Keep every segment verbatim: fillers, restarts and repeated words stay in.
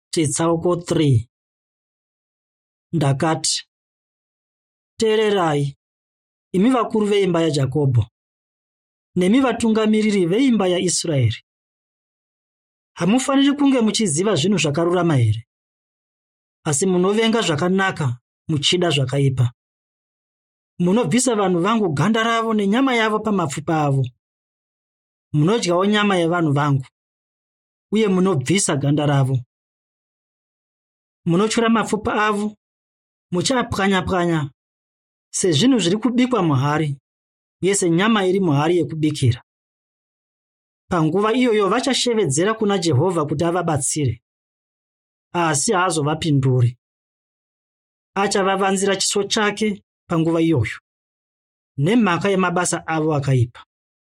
Chitsauko three. Ndakati, teererai, imi vakuru veimba yaJakobho, nemi vatungamiriri veimba yaIsraeri. Hamufaniri kunge muchiziva zvinhu zvakarurama here? Asi munovenga zvakanaka, muchida zvakaipa. Munobvisa vanhu vangu ganda ravo nenyama yavo pamapfupa avo. Munodyawo nyama yevanhu vangu, uye munobvisa ganda ravo. Munochura mapfupa avo, muchaapwanya-pwanya sezvinhu zviri kubikwa muhari, uye senyama iri muhari yekubikira. Panguva iyoyo vachashevedzera kuna Jehovha kuti avabatsire, asi haazovapinduri. Achavavanzira chiso chake panguva iyoyo, nemhaka yemabasa avo akaipa.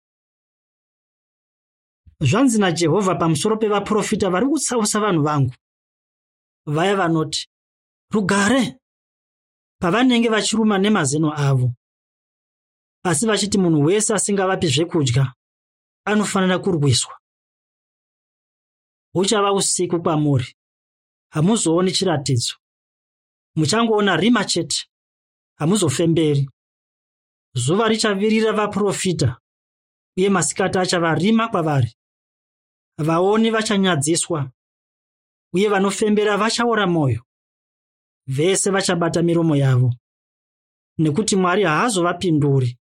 Zvanzi naJehovha pamusoro pevaprofita vari kutsausa vanhu vangu, vaya vanoti, rugare, pavanenge vachiruma nemazeno avo, asi vachiti munhu wese asingavapi zvekudya anofanira kurwiswa. Huchava usiku kwamuri, hamuzooni chiratidzo. Muchangoona rima chete, hamuzofemberi. Zuva richavirira vaprofita, uye masikati achava rima kwavari. Vaoni vachanyadziswa, uye vanofembera vachaora mwoyo. Vese vachabata miromo yavo, nekuti Mwari haazovapinduri.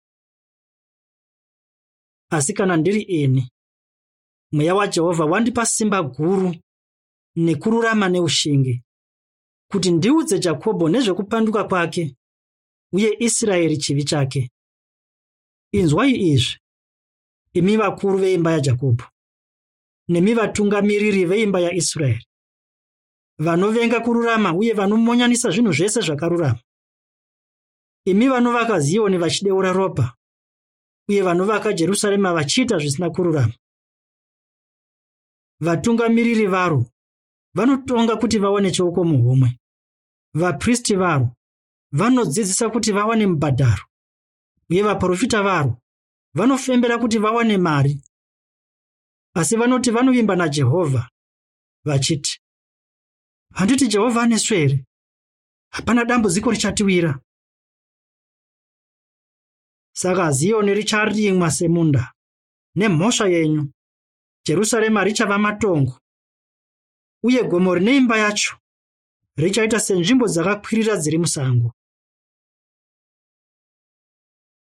Asi kana ndiri ini, Mweya waJehovha wandipa simba guru nekururama neushingi, kuti ndiudze Jakobho nezvekupanduka kwake, uye Israeri chivi chake. Inzwai izvi, imi vakuru veimba yaJakobho, nemi vatungamiriri veimba yaIsraeri, vanovenga kururama uye vanomonyanisa zvinhu zvese zvakarurama. Imi vanovaka Zioni vachideura ropa, uye vanovaka Jerusarema vachiita zvisina kururama. Vatungamiriri varo vanotonga kuti vawane cheuko muhomwe. Vapristi varo vanodzidzisa kuti vawane mubhadharo, uye vaprofita varo vanofembera kuti vawane mari. Asi vanoti vanovimba naJehovha, vachiti, handiti Jehovha anesu here? Hapana dambudziko richatiwira. Saka Zioni richarimwa semunda, nemhosva yenyu. Jerusarema richava matongo, uye gomo rine imba yacho richaita senzvimbo dzakakwirira dziri musango.